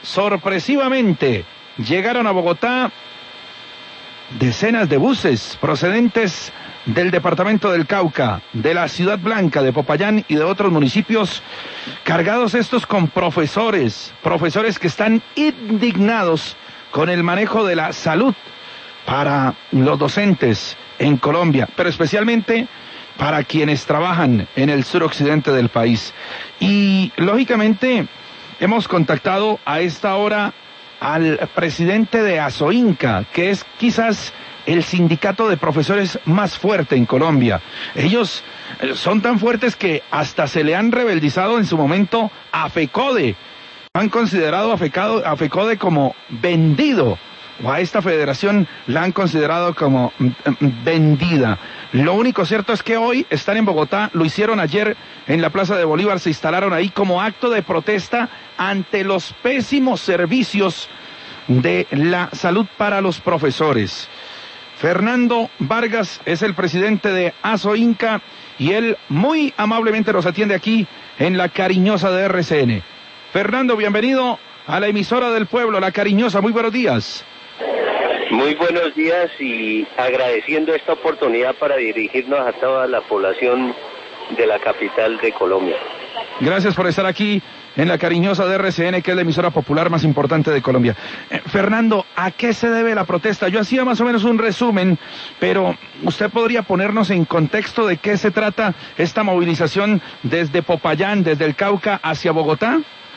sorpresivamente llegaron a Bogotá decenas de buses procedentes del departamento del Cauca, de la Ciudad Blanca, de Popayán y de otros municipios, cargados estos con profesores que están indignados con el manejo de la salud para los docentes en Colombia, pero especialmente para quienes trabajan en el suroccidente del país. Y lógicamente hemos contactado a esta hora al presidente de Asoinca, que es quizás el sindicato de profesores más fuerte en Colombia. Ellos son tan fuertes que hasta se le han rebeldizado en su momento a FECODE. Han considerado a FECODE como vendido, o a esta federación la han considerado como vendida. Lo único cierto es que hoy están en Bogotá, lo hicieron ayer en la Plaza de Bolívar, se instalaron ahí como acto de protesta ante los pésimos servicios de la salud para los profesores. Fernando Vargas es el presidente de Asoinca y él muy amablemente nos atiende aquí en La Cariñosa de RCN. Fernando, bienvenido a la emisora del pueblo, La Cariñosa, muy buenos días. Muy buenos días y agradeciendo esta oportunidad para dirigirnos a toda la población de la capital de Colombia. Gracias por estar aquí en La Cariñosa de RCN, que es la emisora popular más importante de Colombia. Fernando, ¿a qué se debe la protesta? Yo hacía más o menos un resumen, pero ¿usted podría ponernos en contexto de qué se trata esta movilización desde Popayán, desde el Cauca hacia Bogotá?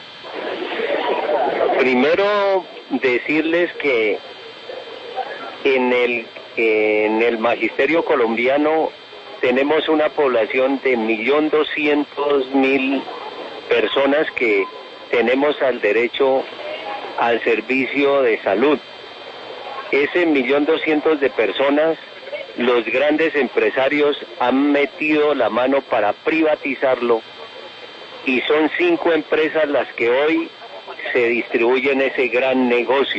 Primero, decirles que en el magisterio colombiano tenemos una población de 1.200.000 personas que tenemos al derecho al servicio de salud. Ese 1.200.000 de personas, los grandes empresarios han metido la mano para privatizarlo y son 5 empresas las que hoy se distribuyen ese gran negocio.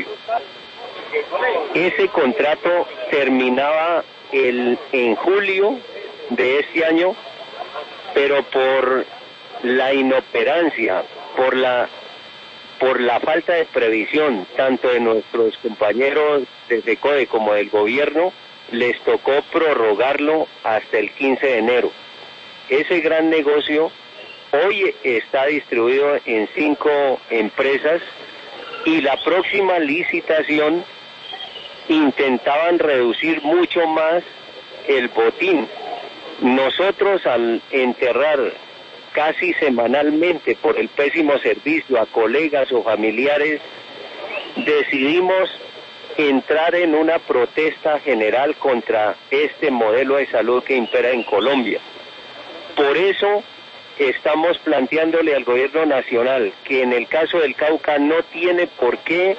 Ese contrato terminaba en julio de este año, pero por la inoperancia, por la falta de previsión, tanto de nuestros compañeros de FECODE como del gobierno, les tocó prorrogarlo hasta el 15 de enero. Ese gran negocio hoy está distribuido en 5 empresas y la próxima licitación intentaban reducir mucho más el botín. Nosotros, al enterrar casi semanalmente por el pésimo servicio a colegas o familiares, decidimos entrar en una protesta general contra este modelo de salud que impera en Colombia. Por eso estamos planteándole al gobierno nacional que en el caso del Cauca no tiene por qué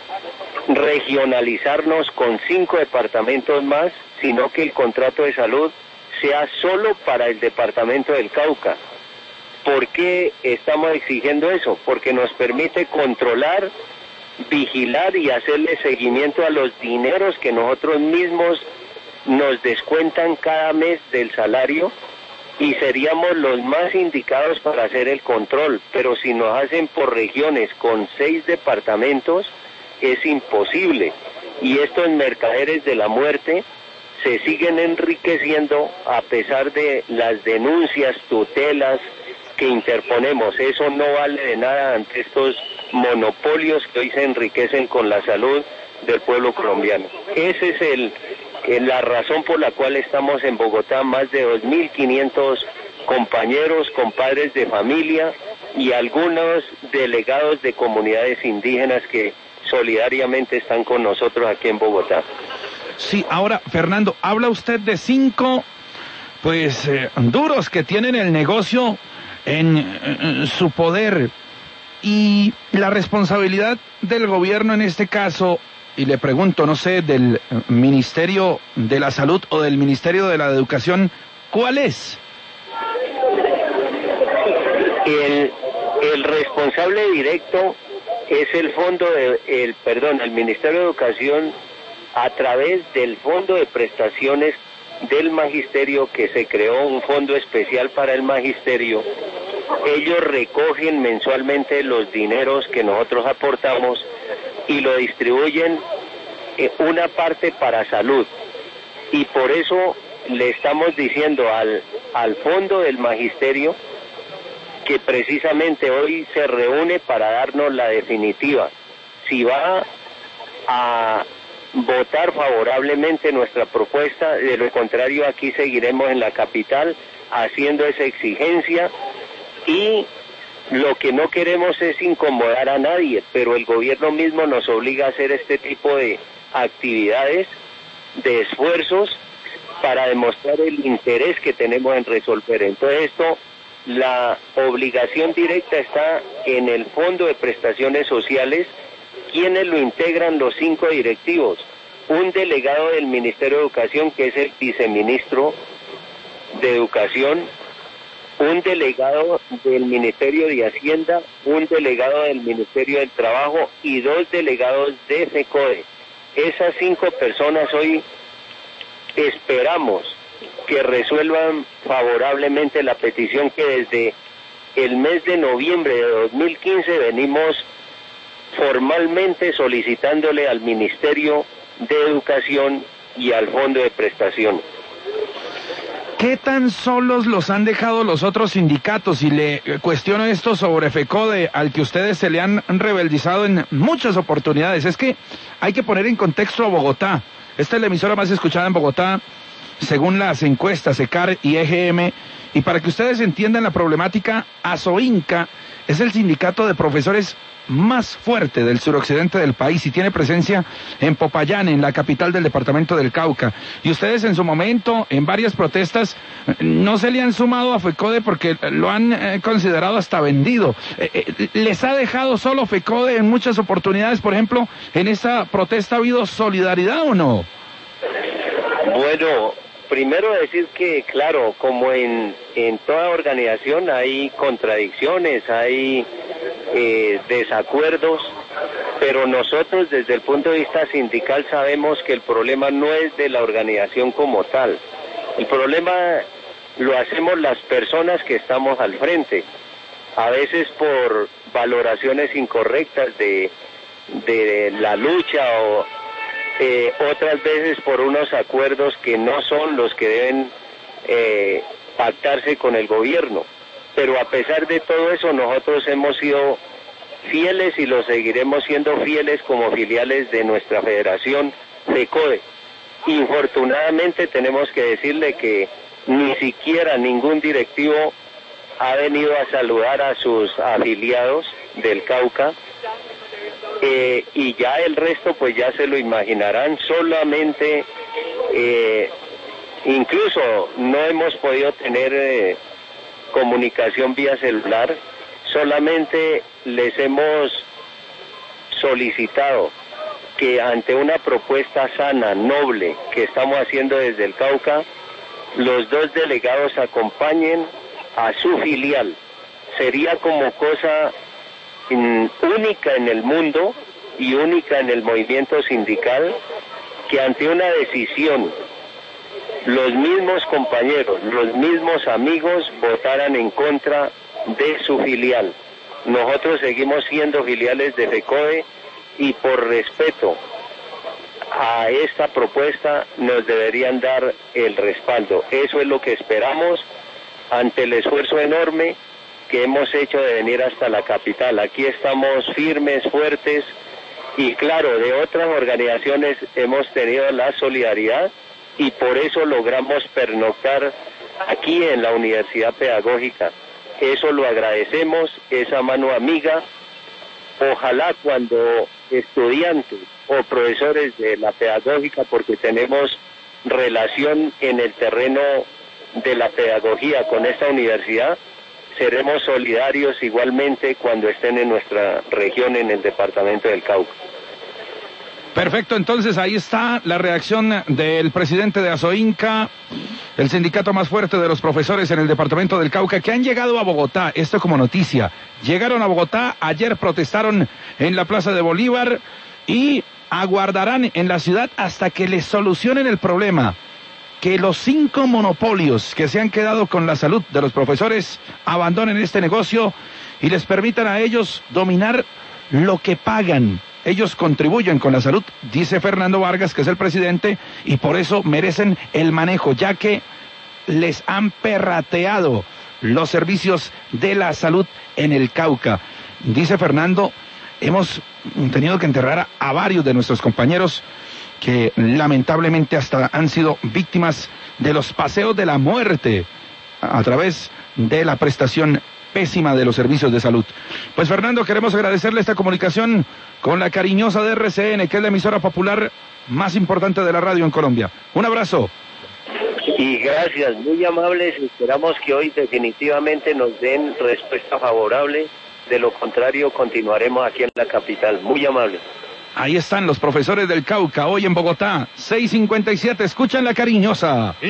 regionalizarnos con 5 departamentos más, sino que el contrato de salud sea solo para el departamento del Cauca. ¿Por qué estamos exigiendo eso? Porque nos permite controlar, vigilar y hacerle seguimiento a los dineros que nosotros mismos nos descuentan cada mes del salario y seríamos los más indicados para hacer el control, pero si nos hacen por regiones con 6 departamentos es imposible y estos mercaderes de la muerte se siguen enriqueciendo a pesar de las denuncias, tutelas que interponemos. Eso no vale de nada ante estos monopolios que hoy se enriquecen con la salud del pueblo colombiano. Esa es la razón por la cual estamos en Bogotá, más de 2.500 compañeros, compadres de familia y algunos delegados de comunidades indígenas que solidariamente están con nosotros aquí en Bogotá. Sí, ahora, Fernando, habla usted de 5, duros que tienen el negocio en su poder y la responsabilidad del gobierno en este caso, y le pregunto, no sé, del Ministerio de la Salud o del Ministerio de la Educación, ¿cuál es? El responsable directo es el Ministerio de Educación a través del Fondo de Prestaciones del Magisterio, que se creó un fondo especial para el Magisterio ellos recogen mensualmente los dineros que nosotros aportamos y lo distribuyen una parte para salud. Y por eso le estamos diciendo al Fondo del Magisterio que precisamente hoy se reúne para darnos la definitiva. Si va a votar favorablemente nuestra propuesta, de lo contrario aquí seguiremos en la capital haciendo esa exigencia, y lo que no queremos es incomodar a nadie, pero el gobierno mismo nos obliga a hacer este tipo de actividades, de esfuerzos, para demostrar el interés que tenemos en resolver. Entonces esto, la obligación directa está en el Fondo de Prestaciones Sociales, quienes lo integran los 5 directivos, un delegado del Ministerio de Educación que es el viceministro de Educación, un delegado del Ministerio de Hacienda, un delegado del Ministerio del Trabajo y 2 delegados de FECODE. Esas 5 personas hoy esperamos que resuelvan favorablemente la petición que desde el mes de noviembre de 2015 venimos formalmente solicitándole al Ministerio de Educación y al Fondo de Prestación. ¿Qué tan solos los han dejado los otros sindicatos? Y le cuestiono esto sobre FECODE, al que ustedes se le han rebeldizado en muchas oportunidades. Es que hay que poner en contexto a Bogotá. Esta es la emisora más escuchada en Bogotá, según las encuestas ECAR y EGM. Y para que ustedes entiendan la problemática, ASOINCA es el sindicato de profesores más fuerte del suroccidente del país y tiene presencia en Popayán, en la capital del departamento del Cauca. Y ustedes en su momento, en varias protestas, no se le han sumado a FECODE porque lo han considerado hasta vendido. ¿Les ha dejado solo FECODE en muchas oportunidades? Por ejemplo, ¿en esta protesta ha habido solidaridad o no? Bueno, primero decir que, claro, como en toda organización hay contradicciones, hay desacuerdos, pero nosotros desde el punto de vista sindical sabemos que el problema no es de la organización como tal. El problema lo hacemos las personas que estamos al frente, a veces por valoraciones incorrectas de la lucha o otras veces por unos acuerdos que no son los que deben pactarse con el gobierno. Pero a pesar de todo eso, nosotros hemos sido fieles y lo seguiremos siendo fieles como filiales de nuestra federación FECODE. Infortunadamente tenemos que decirle que ni siquiera ningún directivo ha venido a saludar a sus afiliados del Cauca, y ya el resto pues ya se lo imaginarán. Solamente incluso no hemos podido tener comunicación vía celular, solamente les hemos solicitado que ante una propuesta sana, noble, que estamos haciendo desde el Cauca, los 2 delegados acompañen a su filial. Sería como cosa única en el mundo y única en el movimiento sindical que ante una decisión los mismos compañeros, los mismos amigos votaran en contra de su filial. Nosotros seguimos siendo filiales de FECODE y por respeto a esta propuesta nos deberían dar el respaldo. Eso es lo que esperamos ante el esfuerzo enorme que hemos hecho de venir hasta la capital. Aquí estamos firmes, fuertes, y claro, de otras organizaciones hemos tenido la solidaridad y por eso logramos pernoctar aquí en la Universidad Pedagógica. Eso lo agradecemos, esa mano amiga. Ojalá cuando estudiantes o profesores de la pedagógica, porque tenemos relación en el terreno de la pedagogía con esta universidad, seremos solidarios igualmente cuando estén en nuestra región, en el departamento del Cauca. Perfecto, entonces ahí está la reacción del presidente de ASOINCA, el sindicato más fuerte de los profesores en el departamento del Cauca, que han llegado a Bogotá. Esto como noticia. Llegaron a Bogotá, ayer protestaron en la Plaza de Bolívar y aguardarán en la ciudad hasta que les solucionen el problema. que los 5 monopolios que se han quedado con la salud de los profesores abandonen este negocio y les permitan a ellos dominar lo que pagan. Ellos contribuyen con la salud, dice Fernando Vargas, que es el presidente, y por eso merecen el manejo, ya que les han perrateado los servicios de la salud en el Cauca. Dice Fernando, hemos tenido que enterrar a varios de nuestros compañeros que lamentablemente hasta han sido víctimas de los paseos de la muerte a través de la prestación pésima de los servicios de salud. Pues Fernando, queremos agradecerle esta comunicación con la cariñosa de RCN, que es la emisora popular más importante de la radio en Colombia. Un abrazo. Y gracias, muy amables, esperamos que hoy definitivamente nos den respuesta favorable, de lo contrario continuaremos aquí en la capital, muy amables. Ahí están los profesores del Cauca, hoy en Bogotá, 6:57, escuchan la cariñosa.